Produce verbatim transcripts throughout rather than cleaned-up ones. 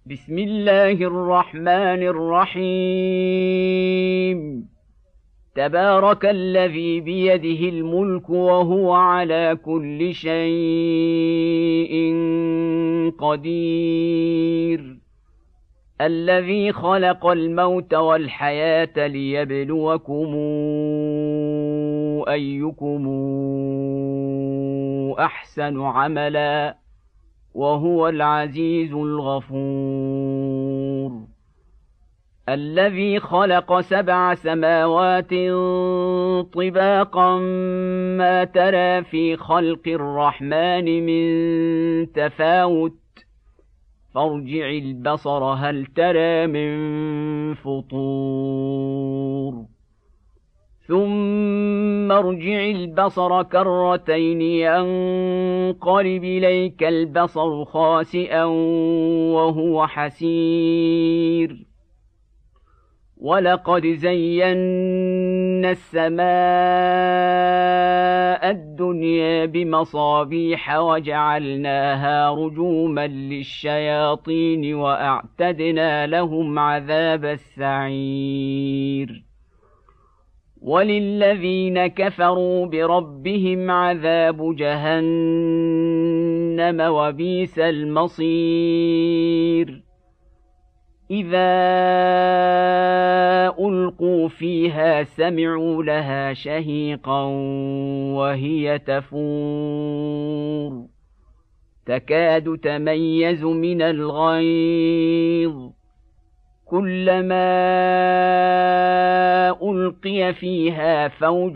بسم الله الرحمن الرحيم. تبارك الذي بيده الملك وهو على كل شيء قدير، الذي خلق الموت والحياة ليبلوكم أيكم أحسن عملا، وهو العزيز الغفور. الذي خلق سبع سماوات طباقا ما ترى في خلق الرحمن من تفاوت، فارجع البصر هل ترى من فطور، ثم ارجع البصر كرتين ينقلب إليك البصر خاسئا وهو حسير. ولقد زينا السماء الدنيا بمصابيح وجعلناها رجوما للشياطين وأعتدنا لهم عذاب السعير. وللذين كفروا بربهم عذاب جهنم وبئس المصير. إذا ألقوا فيها سمعوا لها شهيقا وهي تفور، تكاد تميز من الغيظ، كلما ألقي فيها فوج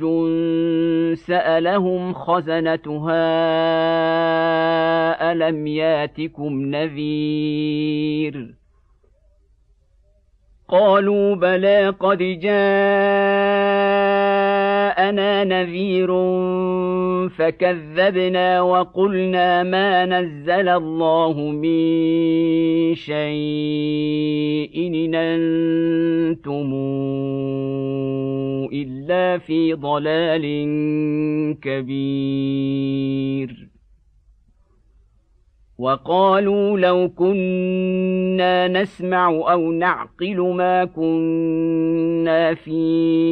سألهم خزنتها ألم ياتكم نذير؟ قالوا بلى قد جاءنا نذير فكذبنا وقلنا ما نزل الله من شيء إن أنتم إلا في ضلال كبير. وقالوا لو كنا نسمع أو نعقل ما كنا في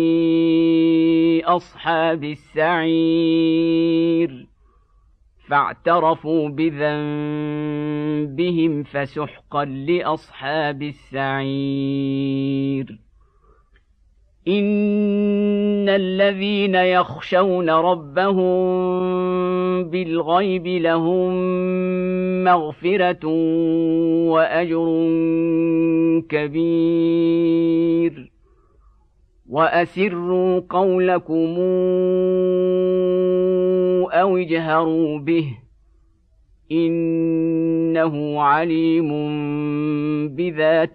أصحاب السعير، فاعترفوا بذنبهم فسحقا لأصحاب السعير. إن الذين يخشون ربهم بالغيب لهم مغفرة وأجر كبير. وأسروا قولكم أو اجهروا به إنه عليم بذات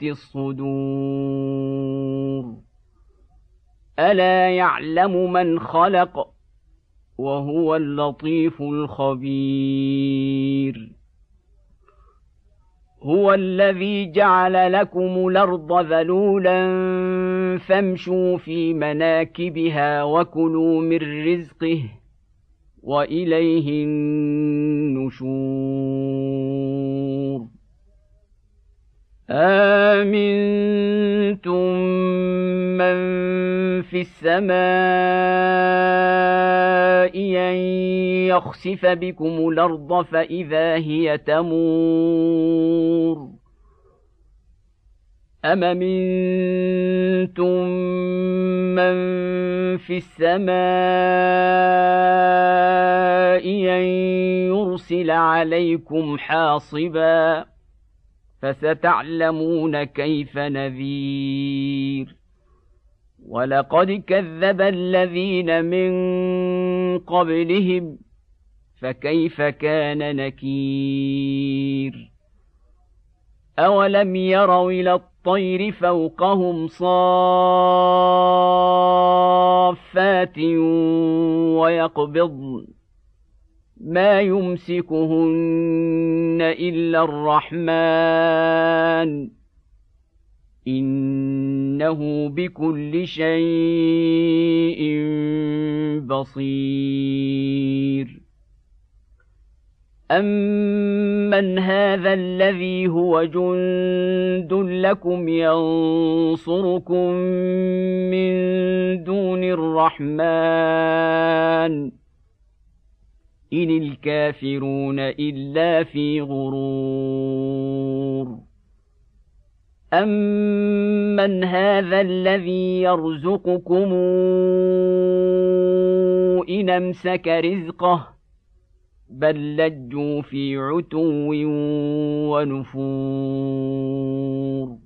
الصدور. ألا يعلم من خلق وهو اللطيف الخبير. هو الذي جعل لكم الأرض ذلولا فامشوا في مناكبها وكلوا من رزقه وإليه النشور. آمنتم من في السماء أن يخسف بكم الأرض فإذا هي تمور، أم أمنتم من في السماء أن يرسل عليكم حاصبا، فستعلمون كيف نذير. ولقد كذب الذين من قبلهم فكيف كان نكير. أولم يروا إلى الطير فوقهم صافات ويقبضن ما يمسكهن إلا الرحمن إنه بكل شيء بصير. أَمَّنْ هَذَا الَّذِي هُوَ جُندٌ لَّكُمْ يَنصُرُكُم مِّن دُونِ الرَّحْمَٰنِ إِنِ الْكَافِرُونَ إِلَّا فِي غُرُورٍ أَمَّنْ هَذَا الَّذِي يَرْزُقُكُمْ إِنْ أَمْسَكَ رِزْقَهُ بل لجوا في عتو ونفور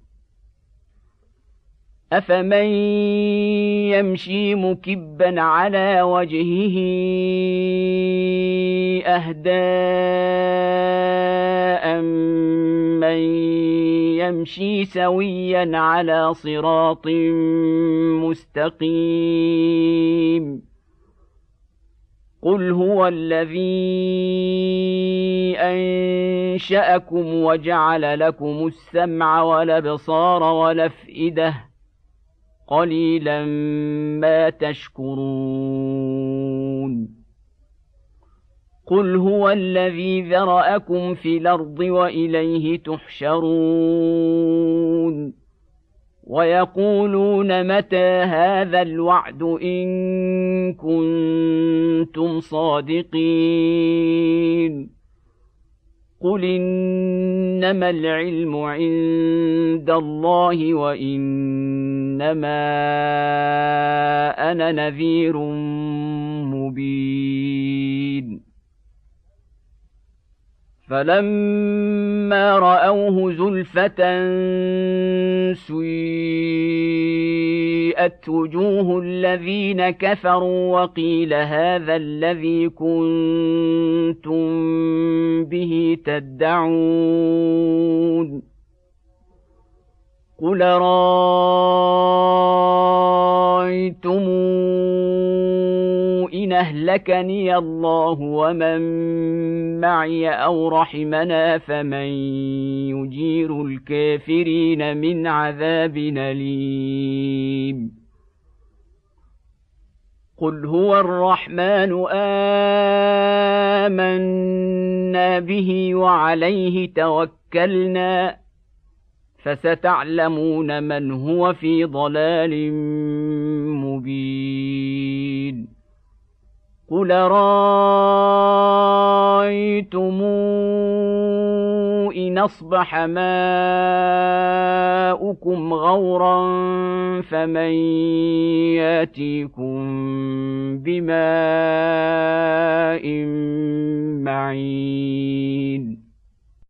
أفمن يمشي مكبا على وجهه أهدى أمن يمشي سويا على صراط مستقيم قل هو الذي أنشأكم وجعل لكم السمع والأبصار والأفئدة قليلا ما تشكرون قل هو الذي ذرأكم في الأرض وإليه تحشرون ويقولون متى هذا الوعد إن كنتم صادقين قل إنما العلم عند الله وإنما أنا نذير مبين فلما رأوه زلفة سيئت وجوه الذين كفروا وقيل هذا الذي كنتم به تدعون قل رأيتم إن أهلكني الله ومن معي أو رحمنا فمن يجير الكافرين من عذاب أليم قل هو الرحمن آمنا به وعليه توكلنا فستعلمون من هو في ضلال مبين قل رأيتم إن أصبح ماؤكم غورا فمن يأتيكم بماء معين